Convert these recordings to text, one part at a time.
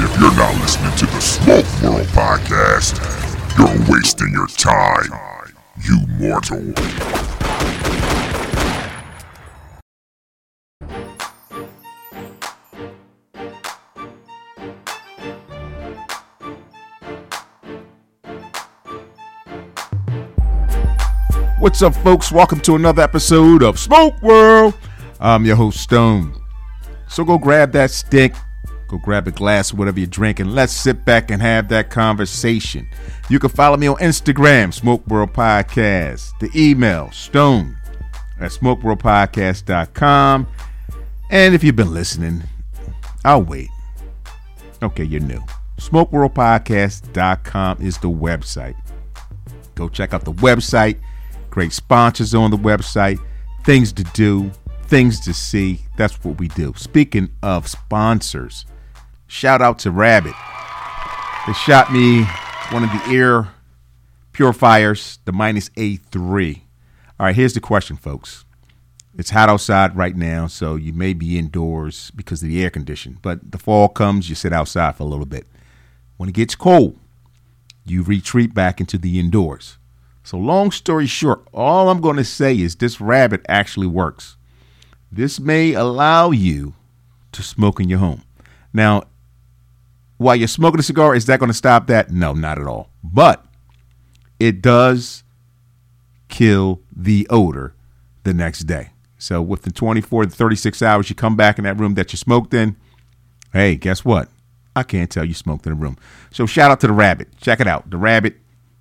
If you're not listening to the Smoke World podcast, you're wasting your time, you mortal. What's up, folks? Welcome to another episode of Smoke World. I'm your host, Stone. So go grab that stick, go grab a glass of whatever you're drinking. Let's sit back and have that conversation. You can follow me on Instagram, Smoke World Podcast. The email, stone at smokeworldpodcast.com. And if you've been listening, I'll wait. Okay, you're new. smokeworldpodcast.com is the website. Go check out the website. Great sponsors on the website, things to do, things to see. That's what we do. Speaking of sponsors, shout out to Rabbit. They shot me one of the air purifiers, the Minus A3. All right, here's the question, folks. It's hot outside right now, so you may be indoors because of the air condition. But the fall comes, you sit outside for a little bit. When it gets cold, you retreat back into the indoors. So long story short, all I'm going to say is this Rabbit actually works. This may allow you to smoke in your home. Now, while you're smoking a cigar, is that going to stop that? No, not at all. But it does kill the odor the next day. So within 24 to 36 hours, you come back in that room that you smoked in. Hey, guess what? I can't tell you smoked in the room. So shout out to the Rabbit. Check it out. The Rabbit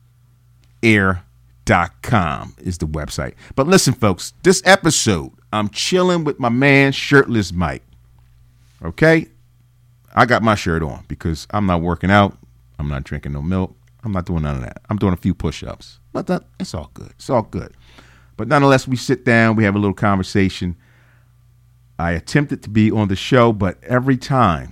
Air.com is the website. But listen, folks, this episode, I'm chilling with my man, Shirtless Mike. Okay? I got my shirt on because I'm not working out. I'm not drinking no milk. I'm not doing none of that. I'm doing a few push-ups. But it's all good. It's all good. But nonetheless, we sit down. We have a little conversation. I attempted to be on the show, but every time,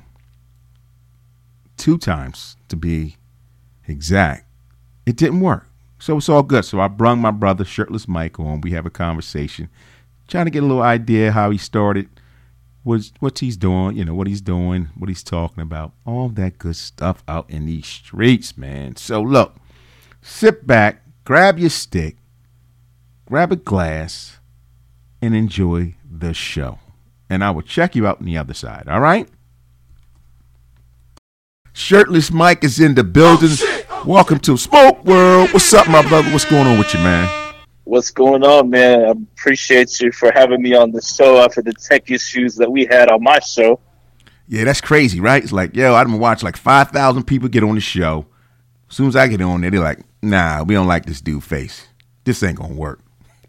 2 times to be exact, it didn't work. So it's all good. So I brung my brother, Shirtless Mike, on. We have a conversation, trying to get a little idea how he started, what he's doing, what he's doing, what he's talking about, all that good stuff out in these streets, man. So look, sit back, grab your stick, grab a glass, and enjoy the show. And I will check you out on the other side, all right? Shirtless Mike is in the building. Welcome to Smoke World. What's up, my brother? What's going on with you, man? What's going on, man? I appreciate you for having me on the show after the tech issues that we had on my show. Yeah, that's crazy, right? It's like, I've been watching like 5,000 people get on the show. As soon as I get on there, they're like, nah, we don't like this dude face. This ain't going to work.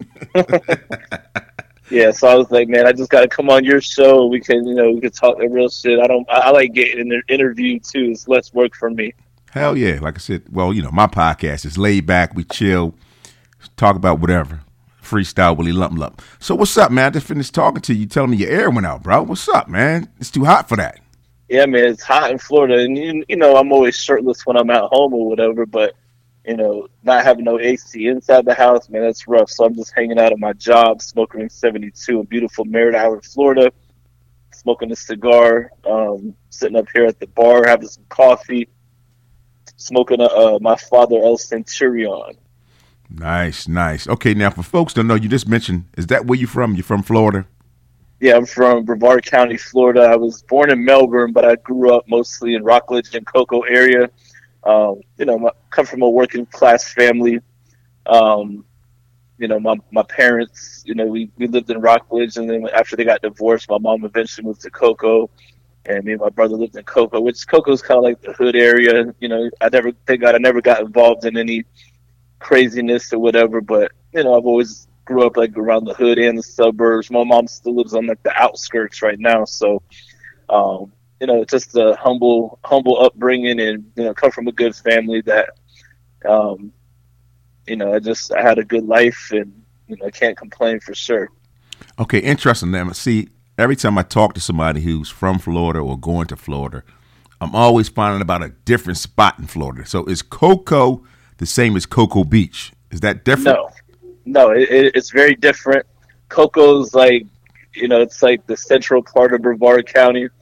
Yeah, so I was like, man, I just got to come on your show. We can talk the real shit. I like getting an interview too. It's less work for me. Hell yeah. Like I said, well, my podcast is laid back. We chill, talk about whatever. Freestyle, Willie Lump Lump. So what's up, man? I just finished talking to you, telling me your air went out, bro. What's up, man? It's too hot for that. Yeah, man, it's hot in Florida. And, I'm always shirtless when I'm at home or whatever. But, not having no AC inside the house, man, that's rough. So I'm just hanging out at my job, smoking in 72 in beautiful Merritt Island, Florida, smoking a cigar, sitting up here at the bar, having some coffee, smoking my father El Centurion. Nice. Okay, now for folks that don't know, you just mentioned, is that where you from? You from Florida? Yeah, I'm from Brevard County, Florida. I was born in Melbourne, but I grew up mostly in Rockledge and Cocoa area. Come from a working class family. My parents, we lived in Rockledge, and then after they got divorced, my mom eventually moved to Cocoa, and me and my brother lived in Cocoa, which Cocoa's kind of like the hood area. Thank God I never got involved in any craziness or whatever, but I've always grew up like around the hood and the suburbs. My mom still lives on like the outskirts right now, so just a humble upbringing, and come from a good family that I had a good life, and I can't complain for sure. Okay, interesting. Now, see, every time I talk to somebody who's from Florida or going to Florida, I'm always finding about a different spot in Florida. So is Cocoa the same as Cocoa Beach? Is that different? No, it's very different. Cocoa's like, it's like the central part of Brevard County.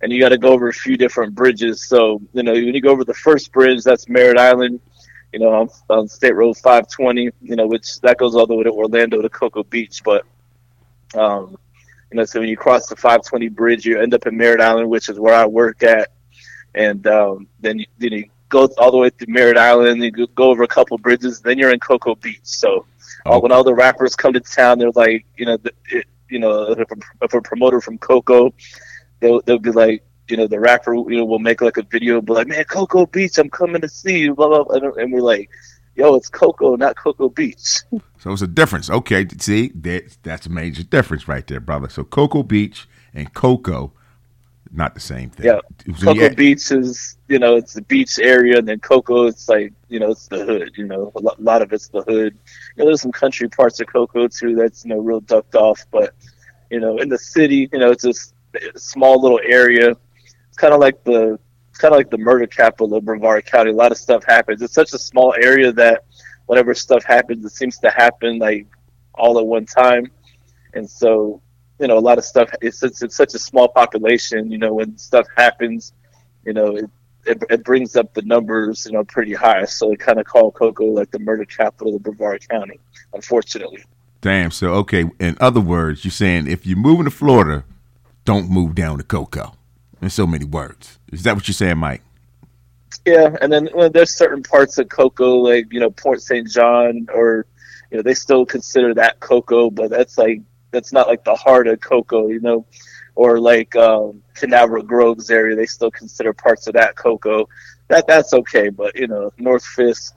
and you got to go over a few different bridges. So, when you go over the first bridge, that's Merritt Island, on State Road 520, which that goes all the way to Orlando to Cocoa Beach. But, so when you cross the 520 bridge, you end up in Merritt Island, which is where I work at. And then you go all the way through Merritt Island, you go over a couple bridges, then you're in Cocoa Beach. So when all the rappers come to town, they're like, if a promoter from Cocoa, they'll be like, the rapper, will make like a video, be like, man, Cocoa Beach, I'm coming to see you, blah, blah, blah. And we're like, yo, it's Cocoa, not Cocoa Beach. So it's a difference. Okay, see, that's a major difference right there, brother. So Cocoa Beach and Cocoa, not the same thing. Yeah, Cocoa Beach is, it's the beach area, and then Cocoa, it's like, it's the hood. A lot of it's the hood. There's some country parts of Cocoa too that's real ducked off, but in the city, it's just a small little area. It's kind of like the murder capital of Brevard County. A lot of stuff happens. It's such a small area that whenever stuff happens, it seems to happen like all at one time, and so. A lot of stuff. It's such a small population. When stuff happens, it brings up the numbers, pretty high. So they kind of call Cocoa like the murder capital of Brevard County, unfortunately. Damn. So okay. In other words, you're saying if you're moving to Florida, don't move down to Cocoa. In so many words, is that what you're saying, Mike? Yeah. And then there's certain parts of Cocoa, like Port St. John, or they still consider that Cocoa, but that's not like the heart of Cocoa, or like Canaveral Groves area. They still consider parts of that Cocoa. That's okay, but North Fisk,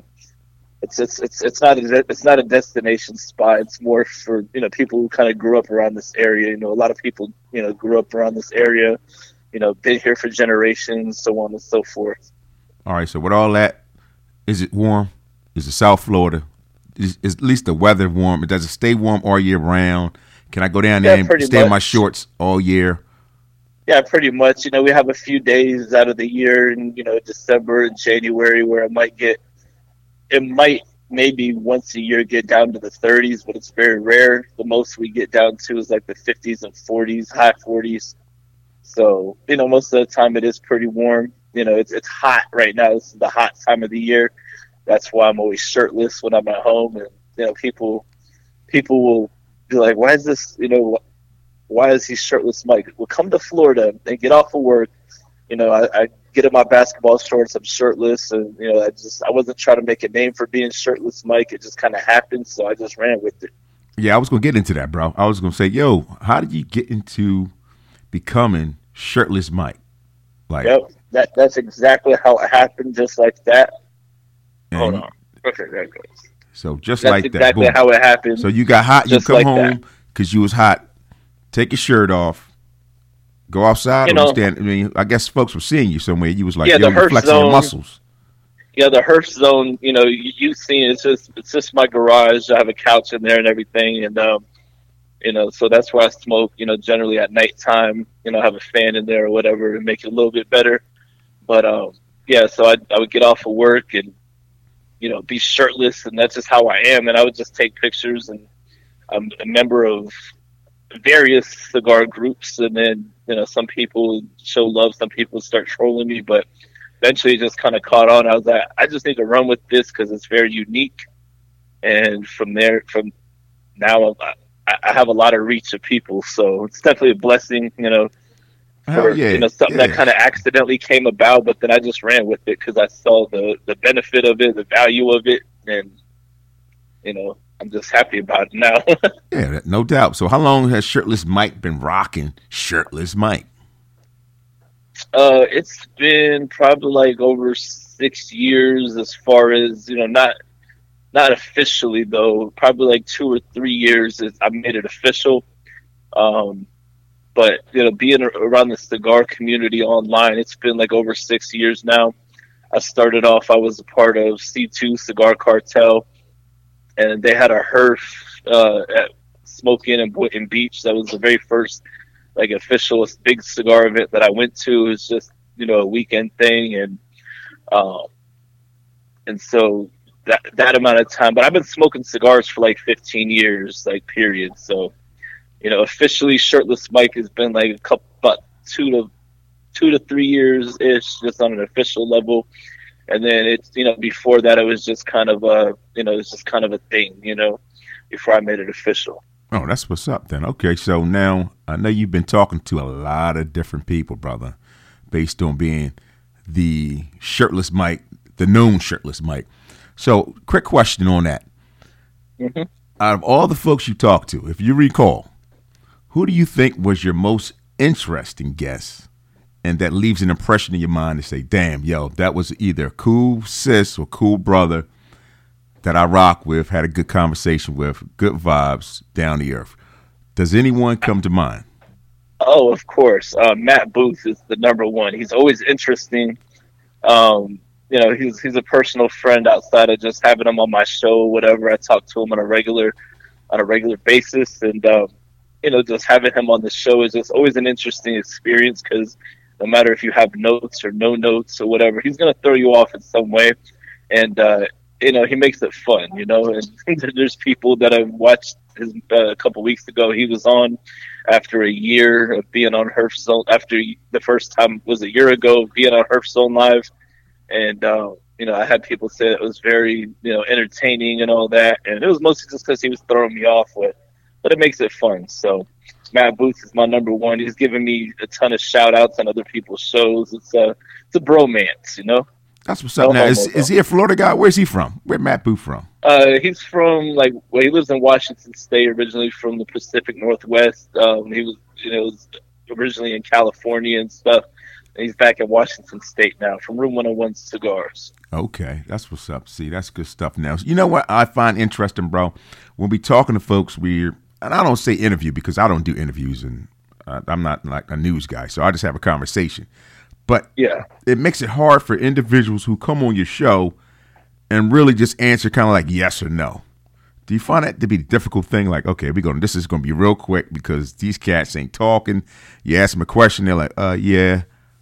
it's not a destination spot. It's more for people who kind of grew up around this area. A lot of people grew up around this area. Been here for generations, so on and so forth. All right. So with all that, is it warm? Is it South Florida? Is at least the weather warm? Does it stay warm all year round? Can I go down there and stay in my shorts all year? Yeah, pretty much. We have a few days out of the year in, December and January where it might maybe once a year get down to the 30s, but it's very rare. The most we get down to is like the 50s and 40s, high 40s. So, most of the time it is pretty warm. It's hot right now. This is the hot time of the year. That's why I'm always shirtless when I'm at home, and people will be like, "Why is this? Why is he shirtless, Mike?" Well, come to Florida and get off of work. I get in my basketball shorts. I'm shirtless, and I wasn't trying to make a name for being shirtless, Mike. It just kind of happened, so I just ran with it. Yeah, I was gonna get into that, bro. I was gonna say, yo, how did you get into becoming shirtless, Mike? Yep, that's exactly how it happened, just like that. Hold on. Okay, there it goes. So just That's like that. exactly Boom. how it happened. So you got hot. You come like home because you was hot. Take your shirt off. Go outside. Or stand. I mean, I guess folks were seeing you somewhere. You was like, yo, you're flexing your muscles. Yeah, the Hirsch Zone. You've seen it. It's just my garage. I have a couch in there and everything, and so that's where I smoke. Generally at nighttime. I have a fan in there or whatever to make it a little bit better. But yeah, so I would get off of work and be shirtless, and that's just how I am. And I would just take pictures, and I'm a member of various cigar groups, and then some people show love, some people start trolling me, but eventually it just kind of caught on. I was like, I just need to run with this because it's very unique, and from now I have a lot of reach of people, so it's definitely a blessing, for something that kind of accidentally came about, but then I just ran with it because I saw the benefit of it, the value of it, and I'm just happy about it now. Yeah, no doubt. So how long has Shirtless Mike been rocking Shirtless Mike? It's been probably like over 6 years, as far as not officially though. Probably like 2 or 3 years I made it official. But being around the cigar community online, it's been like over 6 years now. I started off, I was a part of C2 Cigar Cartel, and they had a Hirsch at Smoke Inn and Boynton Beach. That was the very first like official big cigar event that I went to. It was just a weekend thing, and so that amount of time. But I've been smoking cigars for like 15 years, like period. So. Officially Shirtless Mike has been like about 2 to 2 to 3 years ish, just on an official level. And then it's, before that, it was just kind of it's just kind of a thing, before I made it official. Oh, that's what's up then. Okay, so now I know you've been talking to a lot of different people, brother, based on being the shirtless Mike, the known shirtless Mike. So, quick question on that. Mm-hmm. Out of all the folks you talked to, if you recall, who do you think was your most interesting guest? And that leaves an impression in your mind to say, damn, yo, that was either a cool sis or cool brother that I rock with, had a good conversation with, good vibes, down the earth. Does anyone come to mind? Oh, of course. Matt Booth is the number one. He's always interesting. He's a personal friend outside of just having him on my show, whatever. I talk to him on a regular basis, and just having him on the show is just always an interesting experience because no matter if you have notes or no notes or whatever, he's gonna throw you off in some way, and he makes it fun, And there's people that I've watched his a couple weeks ago. He was on after a year of being on Hearthstone. After the first time was a year ago of being on Hearthstone Live, and I had people say it was very entertaining and all that, and it was mostly just because he was throwing me off with, but it makes it fun. So Matt Booth is my number one. He's given me a ton of shout outs on other people's shows. It's a bromance, That's what's up. Now, is he a Florida guy? Where's he from? Where's Matt Booth from? He's from he lives in Washington State, originally from the Pacific Northwest. He was originally in California and stuff. And he's back in Washington State now from Room 101 Cigars. Okay, that's what's up. See, that's good stuff. Now, you know what I find interesting, bro? When we talking to folks, and I don't say interview because I don't do interviews, and I'm not like a news guy, so I just have a conversation. But yeah, it makes it hard for individuals who come on your show and really just answer kind of like yes or no. Do you find that to be a difficult thing? Like, okay, this is going to be real quick because these cats ain't talking. You ask them a question, they're like, yeah,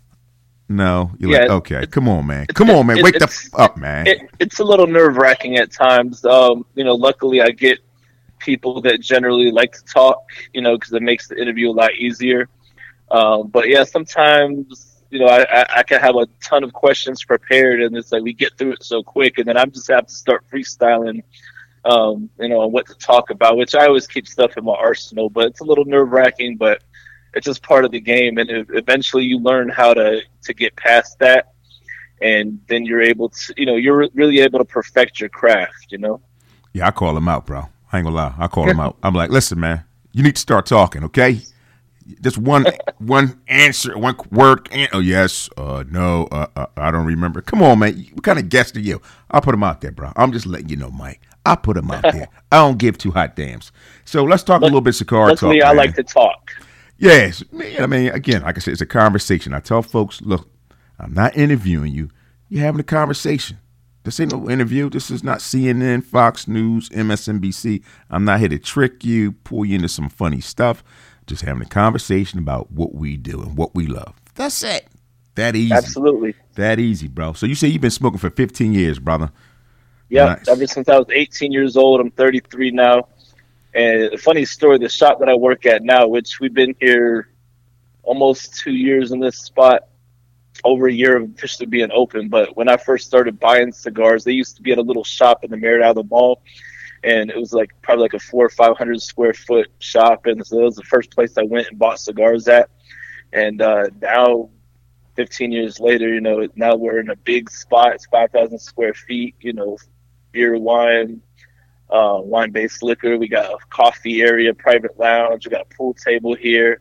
no. You're like, okay, come on, man. Wake up, man. It's a little nerve-wracking at times. Luckily I get people that generally like to talk, because it makes the interview a lot easier. But yeah, sometimes I can have a ton of questions prepared, and it's like we get through it so quick, and then I just have to start freestyling, on what to talk about, which I always keep stuff in my arsenal, but it's a little nerve-wracking, but it's just part of the game, and eventually you learn how to get past that, and then you're able to, you're really able to perfect your craft, Yeah, I call him out, bro. I ain't gonna lie. I call him out. I'm like, listen, man, you need to start talking, okay? Just one answer, one word. Oh, yes, no, I don't remember. Come on, man. What kind of guest are you? I'll put him out there, bro. I'm just letting you know, Mike. I put him out there. I don't give two hot dams. So let's talk a little bit cigar talk. Luckily, I like to talk. Yes. I mean, again, like I said, it's a conversation. I tell folks, look, I'm not interviewing you. You're having a conversation. This ain't no interview. This is not CNN, Fox News, MSNBC. I'm not here to trick you, pull you into some funny stuff. Just having a conversation about what we do and what we love. That's it. That easy. Absolutely. That easy, bro. So you say you've been smoking for 15 years, brother. Yeah, nice. Ever since I was 18 years old. I'm 33 now. And a funny story, the shop that I work at now, which we've been here almost 2 years in this spot, over a year of officially being open. But when I first started buying cigars, they used to be at a little shop in the Merritt Island Mall. And it was probably like a 400 or 500 square foot shop. And so it was the first place I went and bought cigars at. And now, 15 years later, now we're in a big spot. It's 5,000 square feet, beer, wine, wine-based liquor. We got a coffee area, private lounge. We got a pool table here.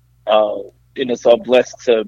So I'm blessed to,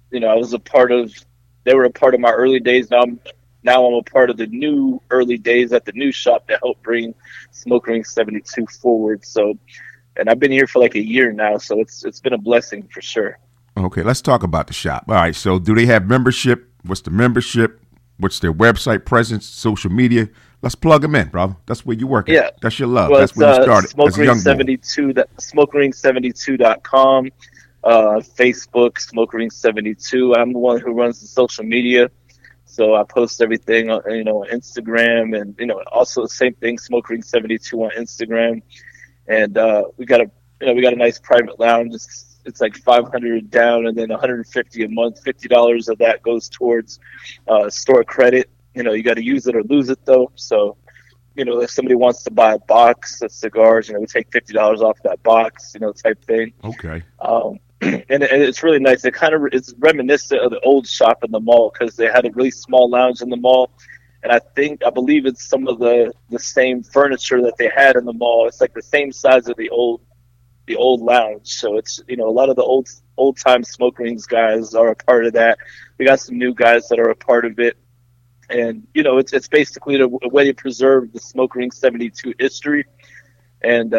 they were a part of my early days. Now I'm a part of the new early days at the new shop that helped bring Smoke Ring 72 forward. So, and I've been here for like a year now, so it's been a blessing for sure. Okay, let's talk about the shop. All right, so do they have membership? What's the membership? What's their website presence, social media? Let's plug them in, brother. That's where you work at. Yeah. That's your love. Well, that's where you started Smoke Ring 72, SmokeRing72.com, Facebook, Smoke Ring 72. I'm the one who runs the social media. So I post everything, on Instagram, and also the same thing, Smoke Ring 72 on Instagram. And we got a nice private lounge. It's it's like 500 down and then 150 a month. $50 of that goes towards store credit. You got to use it or lose it though. So if somebody wants to buy a box of cigars, we take $50 off that box, type thing. Okay. And it's really nice. It's reminiscent of the old shop in the mall because they had a really small lounge in the mall, and I believe it's some of the same furniture that they had in the mall. It's like the same size of the old lounge. So it's a lot of the old time Smoke Rings guys are a part of that. We got some new guys that are a part of it, and it's basically a way to preserve the Smoke Ring 72 history. And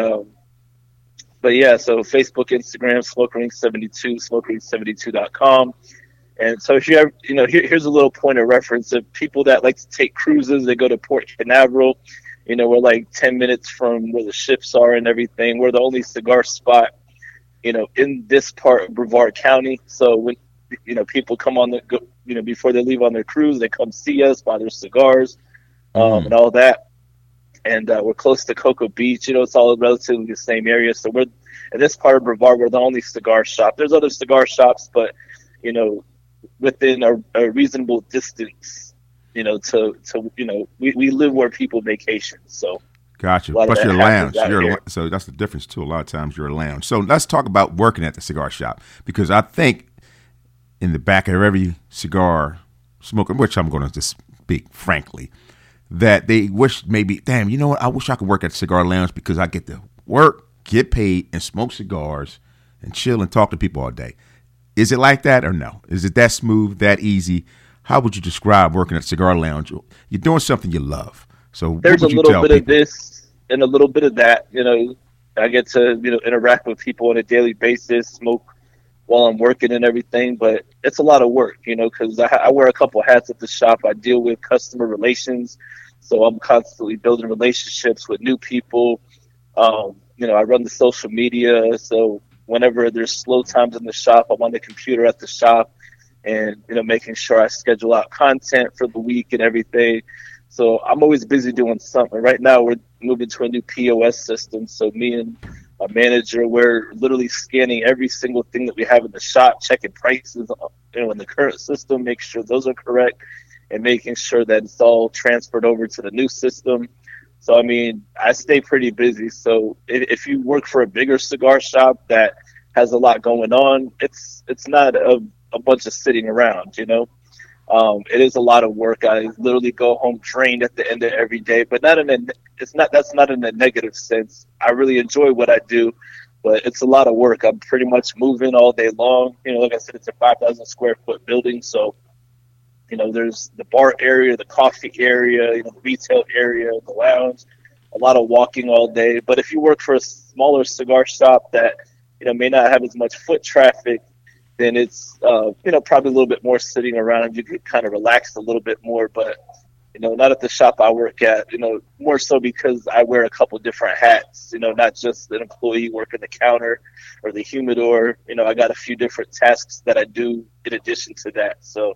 but yeah, so Facebook, Instagram, Smoke Ring 72, SmokeRing72.com. And so if you have, here's a little point of reference of people that like to take cruises. They go to Port Canaveral. We're like 10 minutes from where the ships are and everything. We're the only cigar spot, in this part of Brevard County. So when, people come on before they leave on their cruise, they come see us, buy their cigars, and all that. And we're close to Cocoa Beach. It's all relatively the same area. So we're in this part of Brevard. We're the only cigar shop. There's other cigar shops, but within a reasonable distance. We live where people vacation. So gotcha. Plus you're a lounge. So that's the difference too. A lot of times you're a lounge. So let's talk about working at the cigar shop, because I think in the back of every cigar smoker, which I'm going to just speak frankly, that they wish maybe, damn, you know what? I wish I could work at the cigar lounge because I get to work, get paid, and smoke cigars and chill and talk to people all day. Is it like that or no? Is it that smooth, that easy? How would you describe working at a cigar lounge? You're doing something you love. So there's a little bit of this and a little bit of that. I get to interact with people on a daily basis, smoke while I'm working and everything, but it's a lot of work, because I wear a couple hats at the shop. I deal with customer relations, so I'm constantly building relationships with new people. I run the social media, so whenever there's slow times in the shop, I'm on the computer at the shop and, making sure I schedule out content for the week and everything. So I'm always busy doing something. Right now, we're moving to a new POS system, so me and my manager, we're literally scanning every single thing that we have in the shop, checking prices, in the current system, make sure those are correct, and making sure that it's all transferred over to the new system. So, I stay pretty busy. So if you work for a bigger cigar shop that has a lot going on, it's not a bunch of sitting around, It is a lot of work. I literally go home drained at the end of every day, but that's not in a negative sense. I really enjoy what I do, but it's a lot of work. I'm pretty much moving all day long. Like I said, it's a 5,000 square foot building. So, there's the bar area, the coffee area, the retail area, the lounge, a lot of walking all day. But if you work for a smaller cigar shop that, may not have as much foot traffic, then it's, probably a little bit more sitting around and you can kind of relax a little bit more. But, not at the shop I work at, more so because I wear a couple different hats, not just an employee working the counter or the humidor. I got a few different tasks that I do in addition to that. So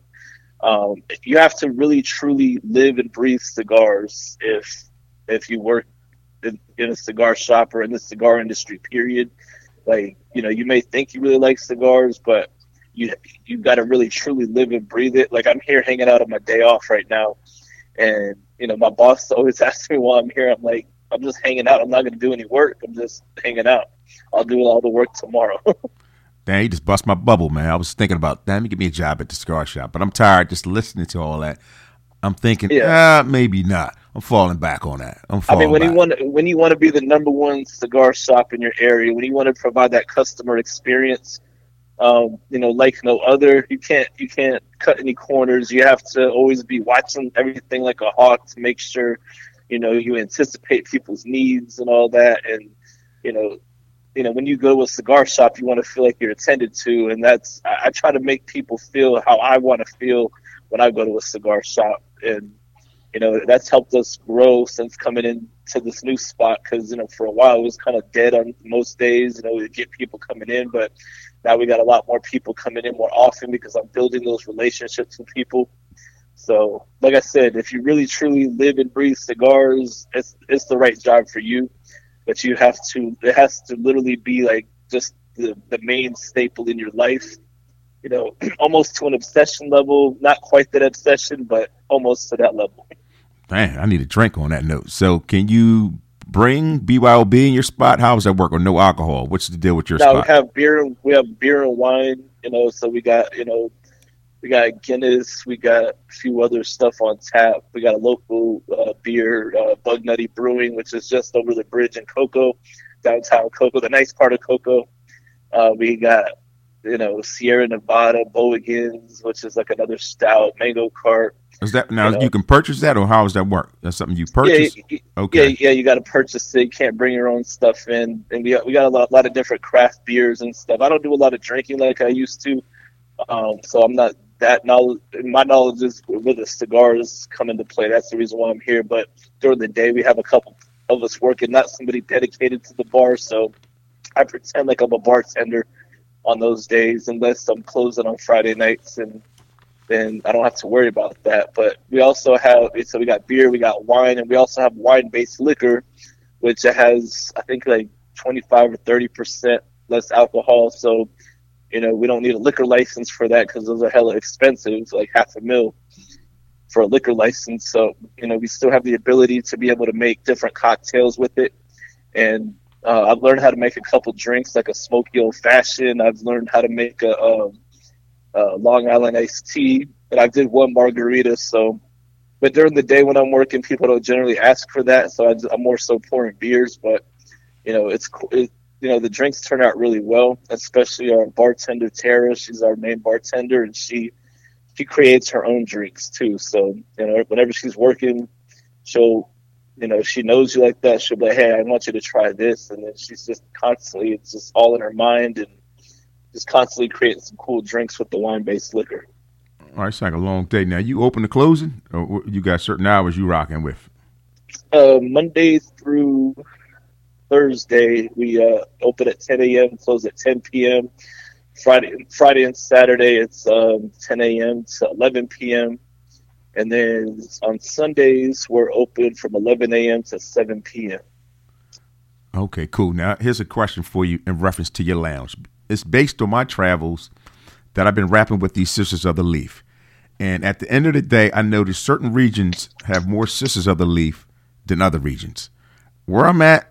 you have to really, truly live and breathe cigars if you work in a cigar shop or in the cigar industry, period. Like, you may think you really like cigars, but you've got to really truly live and breathe it. Like, I'm here hanging out on my day off right now. And, my boss always asks me while I'm here, I'm like, I'm just hanging out. I'm not going to do any work. I'm just hanging out. I'll do all the work tomorrow. Damn, you just bust my bubble, man. I was thinking about, damn, you give me a job at the cigar shop. But I'm tired just listening to all that. I'm thinking, maybe not. I'm falling back on that. When you want to be the number one cigar shop in your area, when you want to provide that customer experience, like no other, you can't cut any corners. You have to always be watching everything like a hawk to make sure, you anticipate people's needs and all that. And, when you go to a cigar shop, you want to feel like you're attended to. And I try to make people feel how I want to feel when I go to a cigar shop. And, that's helped us grow since coming into this new spot. Cause, for a while it was kind of dead on most days, we get people coming in, but now we got a lot more people coming in more often because I'm building those relationships with people. So like I said, if you really truly live and breathe cigars, it's the right job for you, but it has to literally be like just the main staple in your life. You know, almost to an obsession level. Not quite that obsession, but almost to that level. Man, I need a drink on that note. So, can you bring BYOB in your spot? How does that work? Or no alcohol? What's the deal with your Now spot? we have beer and wine. You know, so we got Guinness, we got a few other stuff on tap. We got a local beer, Bug Nutty Brewing, which is just over the bridge in Cocoa, downtown Cocoa, the nice part of Cocoa. We got, Sierra Nevada, Bowigans, which is like another stout, Mango Cart. Is that now You you know, can purchase that, or how does that work? That's something you yeah, purchase? Okay. you got to purchase it. You can't bring your own stuff in. And we got a lot of different craft beers and stuff. I don't do a lot of drinking like I used to. So I'm not that knowledge. My knowledge is where the cigars come into play. That's the reason why I'm here. But during the day, we have a couple of us working, not somebody dedicated to the bar. So I pretend like I'm a bartender on those days, unless I'm closing on Friday nights, and then I don't have to worry about that. But we also have, so we got beer, we got wine, and we also have wine-based liquor, which has, I think, like 25 or 30% less alcohol. So we don't need a liquor license for that because those are hella expensive, like $500,000 for a liquor license. So, we still have the ability to be able to make different cocktails with it. And I've learned how to make a couple drinks, like a smoky old fashioned. I've learned how to make a Long Island iced tea, and I did one margarita. So, but during the day when I'm working, people don't generally ask for that. So I'm more so pouring beers, but it's cool. The drinks turn out really well, especially our bartender, Tara. She's our main bartender, and she creates her own drinks too. So, whenever she's working, she'll, she knows you like that. She'll be like, hey, I want you to try this. And then she's just constantly, it's just all in her mind, and just constantly creating some cool drinks with the wine-based liquor. All right, it's like a long day. Now, you open to closing, or you got certain hours you rocking with? Monday through Thursday, we open at 10 a.m., close at 10 p.m. Friday and Saturday, it's 10 a.m. to 11 p.m. And then on Sundays, we're open from 11 a.m. to 7 p.m. Okay, cool. Now, here's a question for you in reference to your lounge. It's based on my travels that I've been rapping with these Sisters of the Leaf. And at the end of the day, I noticed certain regions have more Sisters of the Leaf than other regions. Where I'm at,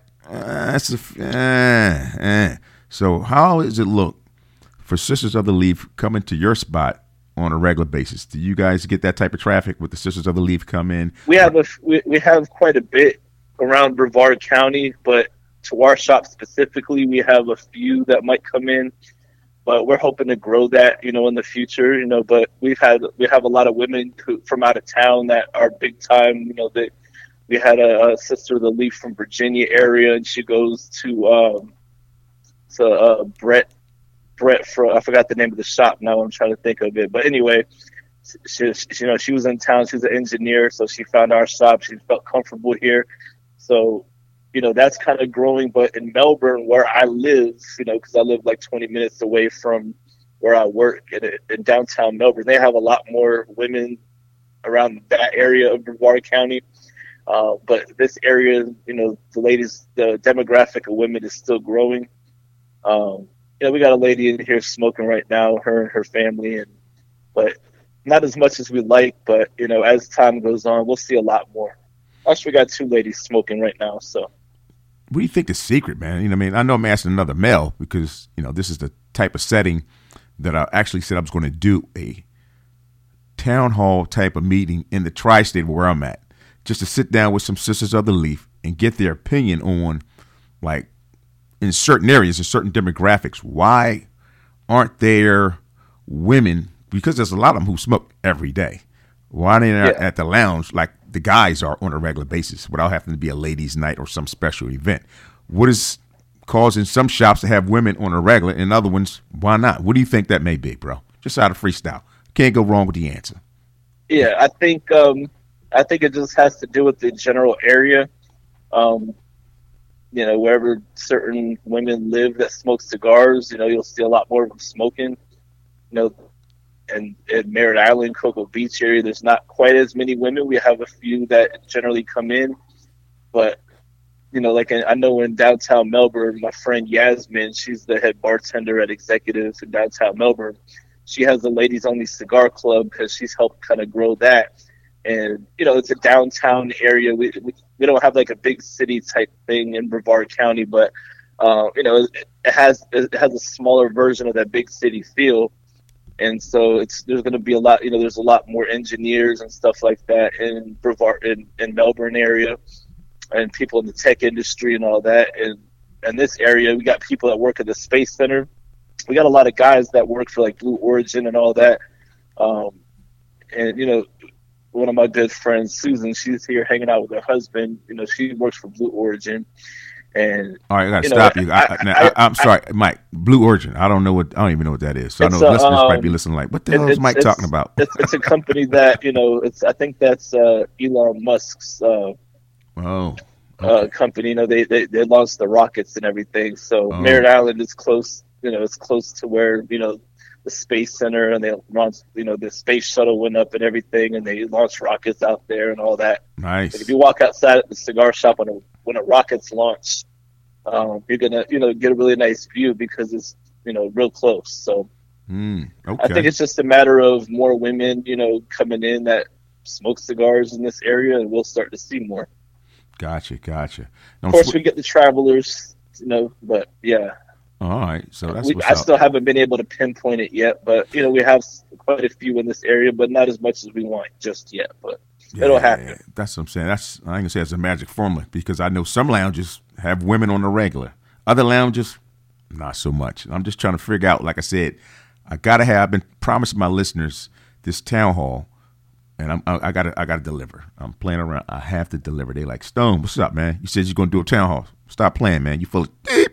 So how does it look for Sisters of the Leaf coming to your spot on a regular basis? Do you guys get that type of traffic with the Sisters of the Leaf come in? We have quite a bit around Brevard County, but to our shop specifically, we have a few that might come in. But we're hoping to grow that, in the future, But we have a lot of women from out of town that are big time. We had a Sister of the Leaf from Virginia area, and she goes to Brett from, I forgot the name of the shop now. I'm trying to think of it, but anyway, she was in town. She's an engineer, so she found our shop. She felt comfortable here, so. That's kind of growing, but in Melbourne, where I live, because I live like 20 minutes away from where I work in downtown Melbourne, they have a lot more women around that area of Brevard County. But this area, the demographic of women is still growing. We got a lady in here smoking right now, her and her family, but not as much as we like. But as time goes on, we'll see a lot more. Actually, we got two ladies smoking right now, so. What do you think the secret, man? I know I'm asking another male because, this is the type of setting that I actually said I was going to do a town hall type of meeting in the tri-state where I'm at, just to sit down with some Sisters of the Leaf and get their opinion on, like, in certain areas, in certain demographics, why aren't there women, because there's a lot of them who smoke every day. Why they not at the lounge like the guys are on a regular basis without having to be a ladies' night or some special event? What is causing some shops to have women on a regular and other ones, why not? What do you think that may be, bro? Just out of freestyle. Can't go wrong with the answer. Yeah, I think it just has to do with the general area. Wherever certain women live that smoke cigars, you'll see a lot more of them smoking. And in Merritt Island, Cocoa Beach area, there's not quite as many women. We have a few that generally come in, but I know in downtown Melbourne, my friend Yasmin, she's the head bartender at Executive in downtown Melbourne. She has a ladies only cigar club because she's helped kind of grow that. And, it's a downtown area. We don't have like a big city type thing in Brevard County, but, it has a smaller version of that big city feel. And so there's going to be a lot, there's a lot more engineers and stuff like that in Brevard, in Melbourne area, and people in the tech industry and all that. And this area, we got people that work at the Space Center. We got a lot of guys that work for like Blue Origin and all that. And, one of my good friends, Susan, she's here hanging out with her husband. She works for Blue Origin. And all right, I gotta stop you. I'm sorry, Mike. Blue Origin. I don't even know what that is. So I know listeners might be listening like, what the hell is Mike talking about? It's a company that I think that's Elon Musk's company. They launched the rockets and everything. So Merritt Island is close. It's close to where the Space Center, and they launched. The space shuttle went up and everything, and they launched rockets out there and all that. Nice. Like if you walk outside at the cigar shop when a rocket's launched, you're gonna get a really nice view because it's real close. So okay. I think it's just a matter of more women coming in that smoke cigars in this area, and we'll start to see more. Gotcha. Of course, we get the travelers, but yeah. All right, so that's I still haven't been able to pinpoint it yet, but we have quite a few in this area, but not as much as we want just yet. But it'll happen. That's what I'm saying. I ain't gonna say it's a magic formula because I know some lounges have women on the regular, other lounges not so much. I'm just trying to figure out. Like I said, I've been promising my listeners this town hall, and I gotta deliver. I'm playing around. I have to deliver. They like, Stone, what's up, man? You said you're gonna do a town hall. Stop playing, man. You full of deep.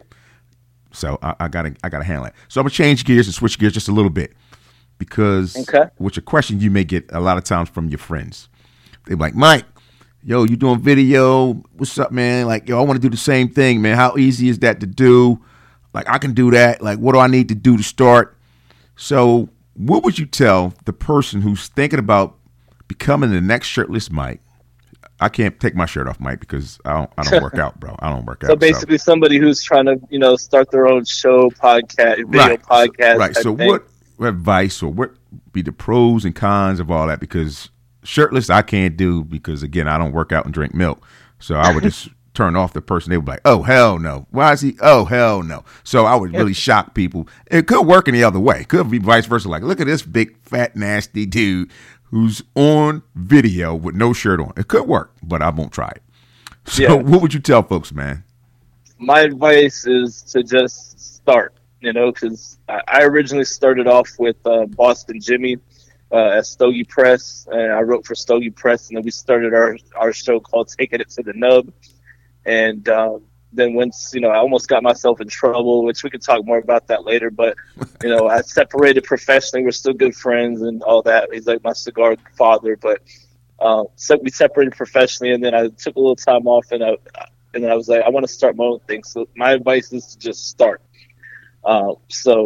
So I gotta handle it. So I'm gonna change gears and switch gears just a little bit because with your question you may get a lot of times from your friends. They're like, Mike, yo, you doing video? What's up, man? Like, yo, I want to do the same thing, man. How easy is that to do? Like, I can do that. Like, what do I need to do to start? So what would you tell the person who's thinking about becoming the next shirtless Mike? I can't take my shirt off, Mike, because I don't work out, bro. I don't work out. So basically, somebody who's trying to, start their own show, podcast, video podcast. Right. So what advice or what be the pros and cons of all that? Because shirtless, I can't do because, again, I don't work out and drink milk. So I would just turn off the person. They would be like, oh, hell no. Why is he? Oh, hell no. So I would really shock people. It could work in the other way. It could be vice versa. Like, look at this big, fat, nasty dude who's on video with no shirt on. It could work, but I won't try it. So what would you tell folks, man? My advice is to just start, because I originally started off with Boston Jimmy at Stogie Press, and I wrote for Stogie Press, and then we started our show called Taking It to the Nub. And then once, I almost got myself in trouble, which we could talk more about that later. But, I separated professionally. We're still good friends and all that. He's like my cigar father. But so we separated professionally, and then I took a little time off, and then I was like, I want to start my own thing. So my advice is to just start. Now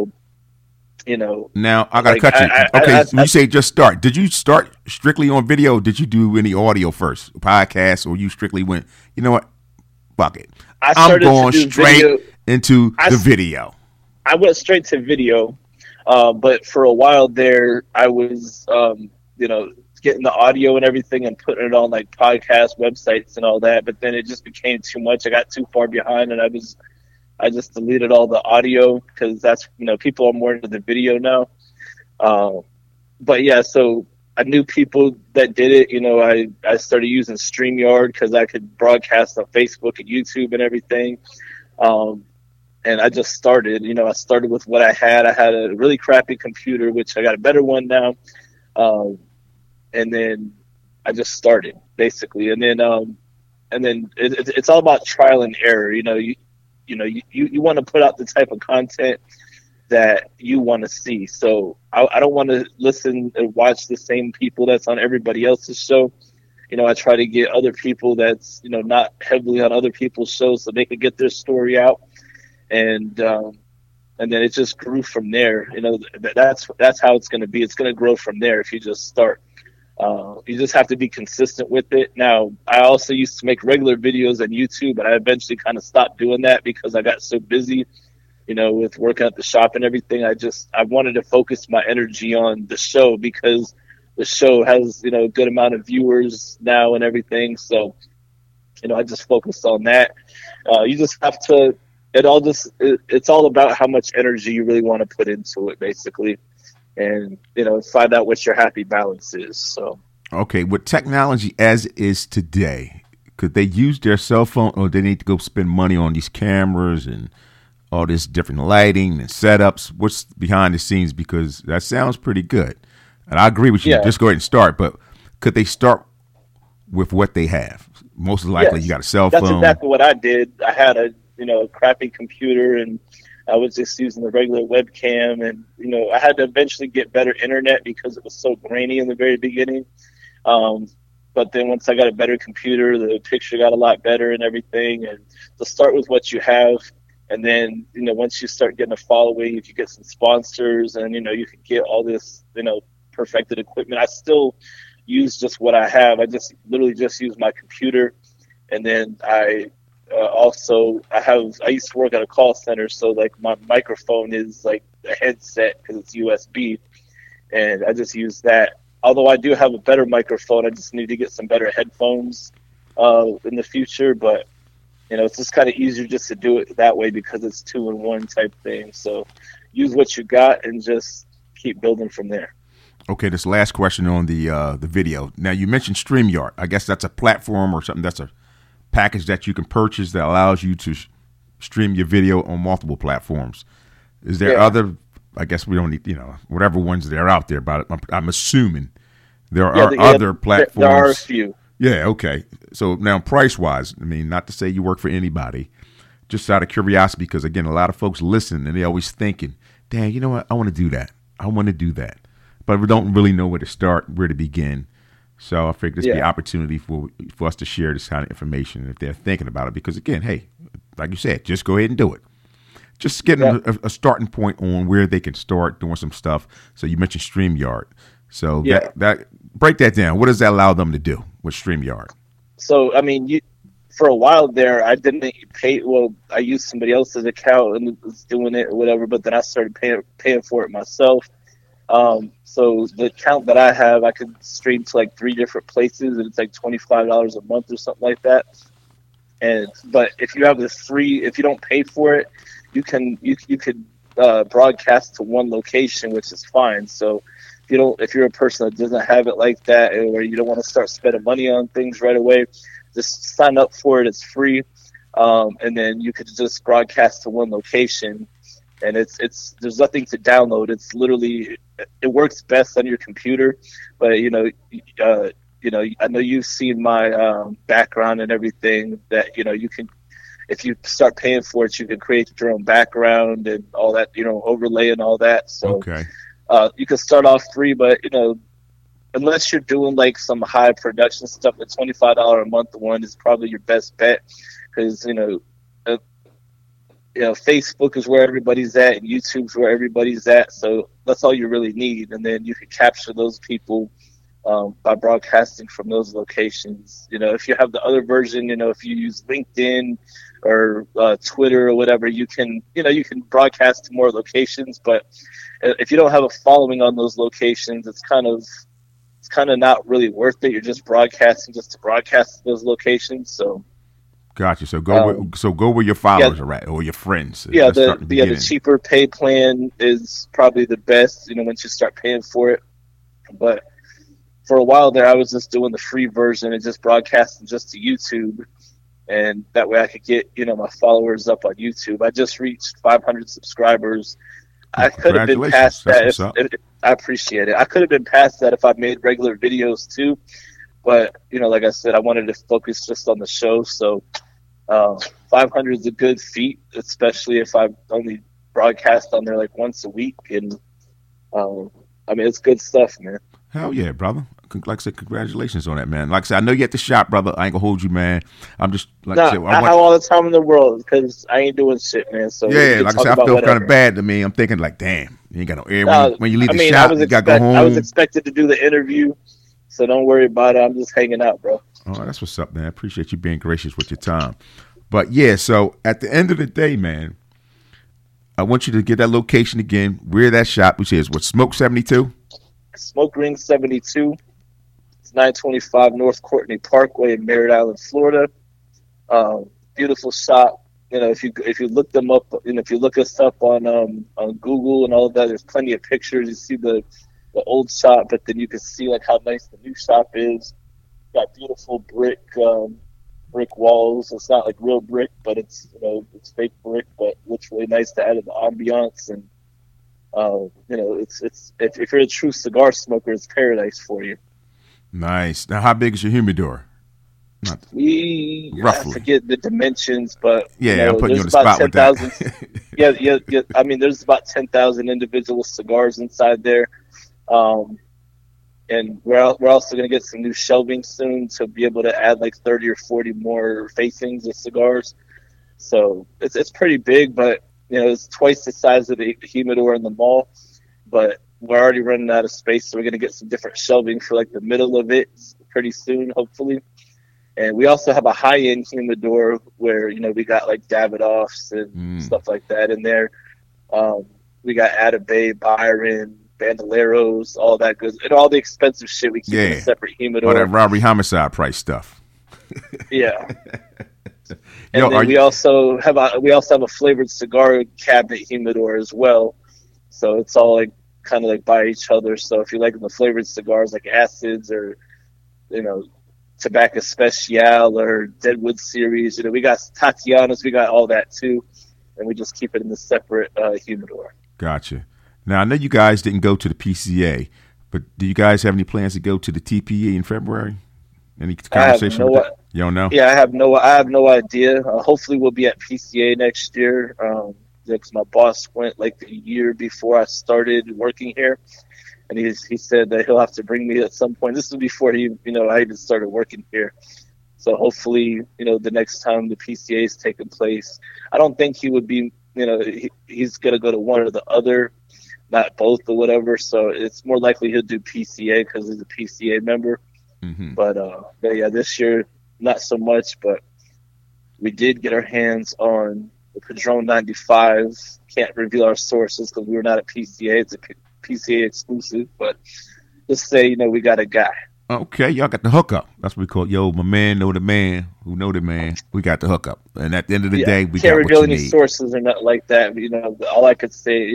I got to cut you. When you say just start, did you start strictly on video? Or did you do any audio first, podcast, or you strictly went, you know what? Fuck it. I'm going straight into the video. I went straight to video, but for a while there, I was, getting the audio and everything and putting it on like podcast websites and all that. But then it just became too much. I got too far behind, and I just deleted all the audio because that's people are more into the video now. But yeah, so I knew people that did it. I started using StreamYard because I could broadcast on Facebook and YouTube and everything. And I just started. I started with what I had. I had a really crappy computer, which I got a better one now. And then I just started basically. And then it's all about trial and error. You want to put out the type of content that you want to see. So I don't want to listen and watch the same people that's on everybody else's show. I try to get other people that's, not heavily on other people's shows so they can get their story out. And then it just grew from there. That's how it's going to be. It's going to grow from there if you just start. You just have to be consistent with it. Now, I also used to make regular videos on YouTube, but I eventually kind of stopped doing that because I got so busy, with working at the shop and everything. I wanted to focus my energy on the show because the show has, a good amount of viewers now and everything. So, I just focused on that. You just have to, it's all about how much energy you really want to put into it, basically. And, find out what your happy balance is. So, okay, with technology as is today, could they use their cell phone, or they need to go spend money on these cameras and all this different lighting and setups? What's behind the scenes? Because that sounds pretty good. And I agree with you. Yeah. Just go ahead and start. But could they start with what they have? Most likely, you got a cell phone. That's exactly what I did. I had a crappy computer, and I was just using the regular webcam, and I had to eventually get better internet because it was so grainy in the very beginning. But then once I got a better computer, the picture got a lot better and everything. And to start with what you have, and then once you start getting a following, if you get some sponsors, and you can get all this perfected equipment. I still use just what I have. I just literally just use my computer, and then I used to work at a call center, so like my microphone is like a headset because it's USB, and I just use that. Although I do have a better microphone, I just need to get some better headphones in the future. But it's just kind of easier just to do it that way because it's 2-in-1 type thing. So use what you got and just keep building from there. Okay, this last question on the video. Now, you mentioned StreamYard. I guess that's a platform or something. That's a package that you can purchase that allows you to stream your video on multiple platforms. Is there other? I guess we don't need whatever ones that are out there. But I'm assuming there are other platforms. There are a few. Yeah. Okay. So now, price wise, I mean, not to say you work for anybody, just out of curiosity, because again, a lot of folks listen and they're always thinking, "Dang, you know what? I want to do that. I want to do that." But we don't really know where to start, where to begin. So I figured this would be an opportunity for us to share this kind of information if they're thinking about it. Because again, hey, like you said, just go ahead and do it. Just getting a starting point on where they can start doing some stuff. So you mentioned StreamYard. So that break that down. What does that allow them to do with StreamYard? So, I mean, for a while there, I didn't pay. Well, I used somebody else's account and was doing it or whatever, but then I started paying for it myself. So the account that I have, I could stream to like 3 different places, and it's like $25 a month or something like that. But if you have if you don't pay for it, you could broadcast to one location, which is fine. So if you're a person that doesn't have it like that, or you don't want to start spending money on things right away, just sign up for it. It's free. And then you could just broadcast to one location. And there's nothing to download. It's literally, it works best on your computer. But I know you've seen my background and everything. That you can, if you start paying for it, you can create your own background and all that. Overlay and all that. So you can start off free, but unless you're doing like some high production stuff, the $25 a month one is probably your best bet because Facebook is where everybody's at, and YouTube's where everybody's at. So that's all you really need. And then you can capture those people by broadcasting from those locations. If you have the other version, if you use LinkedIn or Twitter or whatever, you can broadcast to more locations. But if you don't have a following on those locations, it's kind of not really worth it. You're just broadcasting just to broadcast to those locations. So. Gotcha. So go where your followers are at, or your friends. The cheaper pay plan is probably the best. Once you start paying for it. But for a while there, I was just doing the free version and just broadcasting just to YouTube, and that way I could get my followers up on YouTube. I just reached 500 subscribers. I could have been past that. I appreciate it. I could have been past that if I made regular videos too. But like I said, I wanted to focus just on the show. So 500 is a good feat, especially if I only broadcast on there like once a week. And it's good stuff, man. Hell yeah, brother. Like I said, congratulations on that, man. Like I said, I know you at the shop, brother. I ain't gonna hold you, man. I'm just I have all the time in the world because I ain't doing shit, man. So yeah, like I said, I feel kind of bad to me. I'm thinking like, damn, you ain't got no air when you leave the shop. You gotta go home. I was expected to do the interview, So don't worry about it. I'm just hanging out, bro. Oh, that's what's up, man. I appreciate you being gracious with your time. But yeah, so at the end of the day, man, I want you to get that location again. Where that shop, which is what, Smoke 72? Smoke Ring 72. It's 925 North Courtney Parkway in Merritt Island, Florida. Beautiful shop. You know, if you look them up, if you look us up on Google and all of that, there's plenty of pictures. You see the old shop, but then you can see like how nice the new shop is. Got beautiful brick walls. It's not like real brick, but it's it's fake brick, but looks really nice to add to the ambiance. And it's if you're a true cigar smoker, it's paradise for you. Nice. Now, how big is your humidor? I Roughly. forget the dimensions, but I'm putting you on the spot with that. yeah. I mean, there's about 10,000 individual cigars inside there, and we're also going to get some new shelving soon to be able to add like 30 or 40 more facings of cigars. So it's pretty big, but it's twice the size of the humidor in the mall. But we're already running out of space, so we're going to get some different shelving for like the middle of it pretty soon, hopefully. And we also have a high-end humidor where, we got like Davidoffs and stuff like that in there. We got Atabay, Byron, Bandoleros, all that good. And all the expensive shit we keep in a separate humidor. All that robbery homicide price stuff. Yeah. And then we also have a flavored cigar cabinet humidor as well. So it's all like kind of like by each other. So if you like the flavored cigars like Acids or, Tobacco Special or Deadwood series, we got Tatianas, we got all that too, and we just keep it in the separate humidor. Gotcha. Now I know you guys didn't go to the PCA, but do you guys have any plans to go to the TPE in February? Any conversation with that? You don't know? Yeah, I have no idea. Hopefully we'll be at PCA next year. Because my boss went like a year before I started working here. And he said that he'll have to bring me at some point. This was before I even started working here. So hopefully, the next time the PCA is taking place, I don't think he would be, he's going to go to one or the other, not both or whatever. So it's more likely he'll do PCA because he's a PCA member. Mm-hmm. But yeah, this year, not so much. But we did get our hands on the Padron 95. Can't reveal our sources because we were not at PCA. It's a PCA exclusive, but just say, we got a guy. Okay, y'all got the hookup. That's what we call it. Yo, my man know the man who know the man. We got the hookup. And at the end of the day, we got what you need. Can't reveal any sources or nothing like that. All I could say,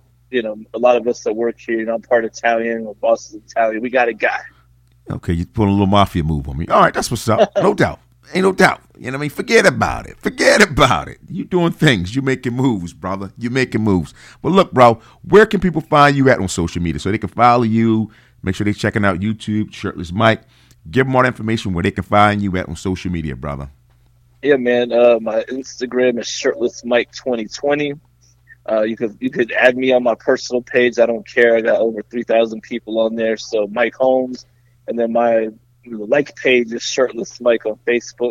a lot of us that work here, I'm part Italian, my boss is Italian. We got a guy. Okay, you put a little mafia move on me. All right, that's what's up. No doubt. Ain't no doubt. You know what I mean? Forget about it. Forget about it. You doing things. You making moves, brother. You making moves. But look, bro, where can people find you at on social media so they can follow you? Make sure they're checking out YouTube, Shirtless Mike. Give them all the information where they can find you at on social media, brother. Yeah, man. My Instagram is Shirtless Mike 2020. You could add me on my personal page. I don't care. I got over 3,000 people on there. So Mike Holmes, and then my page is Shirtless Mike on Facebook,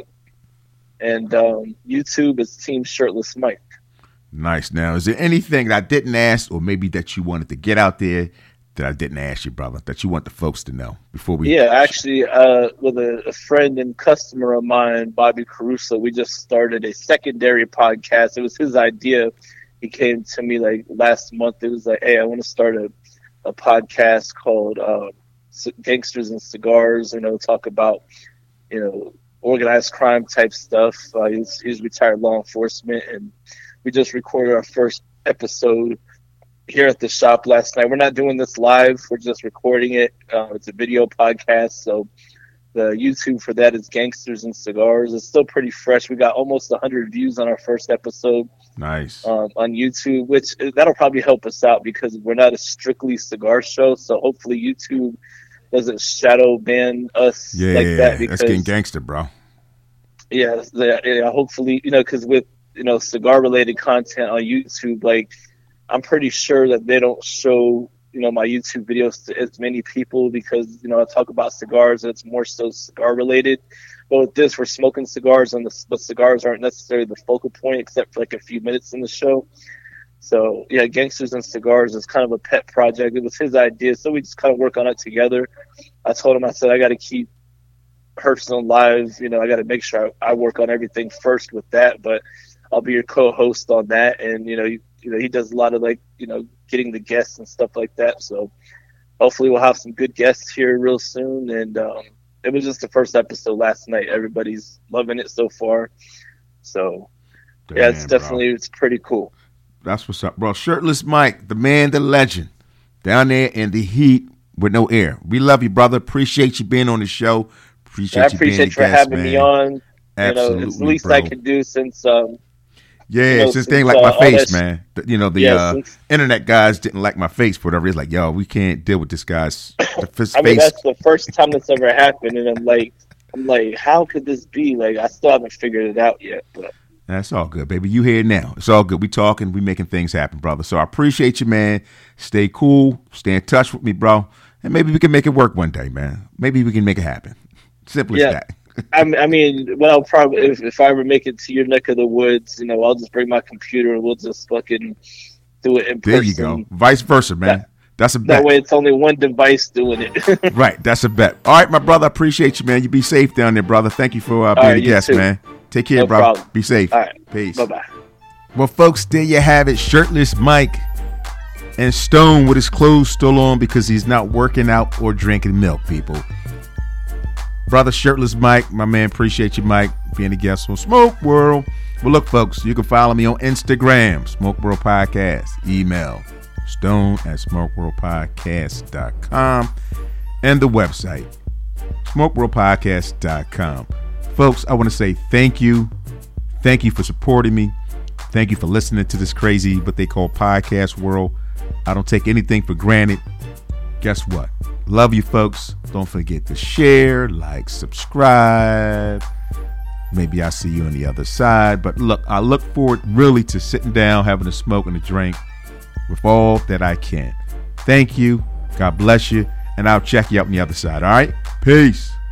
and YouTube is Team Shirtless Mike. Nice. Now, is there anything that I didn't ask, or maybe that you wanted to get out there that I didn't ask you, brother, that you want the folks to know before we? Yeah, actually, with a friend and customer of mine, Bobby Caruso, we just started a secondary podcast. It was his idea. He came to me like last month. It was like, hey, I want to start a podcast called Gangsters and Cigars, talk about, organized crime type stuff. He's retired law enforcement, and we just recorded our first episode here at the shop last night. We're not doing this live. We're just recording it. It's a video podcast. So the YouTube for that is Gangsters and Cigars. It's still pretty fresh. We got almost 100 views on our first episode. Nice. On YouTube, which that'll probably help us out because we're not a strictly cigar show. So hopefully YouTube doesn't shadow ban us like that. Because, that's getting gangster, bro. Yeah, hopefully, because with, cigar related content on YouTube, like, I'm pretty sure that they don't show, my YouTube videos to as many people because, I talk about cigars and it's more so cigar related. But with this, we're smoking cigars and the cigars aren't necessarily the focal point except for like a few minutes in the show. So yeah, Gangsters and Cigars is kind of a pet project. It was his idea, so we just kind of work on it together. I told him, I said, I got to keep Hearthstone live. You know, I got to make sure I work on everything first with that. But I'll be your co-host on that, and he does a lot of getting the guests and stuff like that. So hopefully we'll have some good guests here real soon. And it was just the first episode last night. Everybody's loving it so far. So yeah, it's definitely it's pretty cool. That's what's up, bro. Shirtless Mike, the man, the legend, down there in the heat with no air. We love you, brother. Appreciate you being on the show. I appreciate you for having me on. Absolutely, it's the least bro. I can do since since they ain't like my face, man. The internet guys didn't like my face for whatever. It's like, yo, we can't deal with this guy's face. I mean, that's the first time that's ever happened, and I'm like, how could this be? Like, I still haven't figured it out yet, but. That's all good, baby. You here now. It's all good. We talking. We making things happen, brother. So I appreciate you, man. Stay cool. Stay in touch with me, bro. And maybe we can make it work one day, man. Maybe we can make it happen. Simple as that. I mean, well, probably if I ever make it to your neck of the woods, I'll just bring my computer and we'll just fucking do it in person. There you go. Vice versa, man. That's a bet. That way it's only one device doing it. Right. That's a bet. All right, my brother. I appreciate you, man. You be safe down there, brother. Thank you for being a guest, man. Take care, bro. Problem. Be safe. All right. Peace. Bye-bye. Well, folks, there you have it. Shirtless Mike and Stone with his clothes still on because he's not working out or drinking milk, people. Brother Shirtless Mike, my man, appreciate you, Mike, being a guest on Smoke World. Well, look, folks, you can follow me on Instagram, Smoke World Podcast. Email stone@smokeworldpodcast.com and the website, smokeworldpodcast.com. Folks, I want to say thank you. Thank you for supporting me. Thank you for listening to this crazy, what they call podcast world. I don't take anything for granted. Guess what? Love you, folks. Don't forget to share, like, subscribe. Maybe I'll see you on the other side. But look, I look forward really to sitting down, having a smoke and a drink with all that I can. Thank you. God bless you. And I'll check you out on the other side. All right? Peace.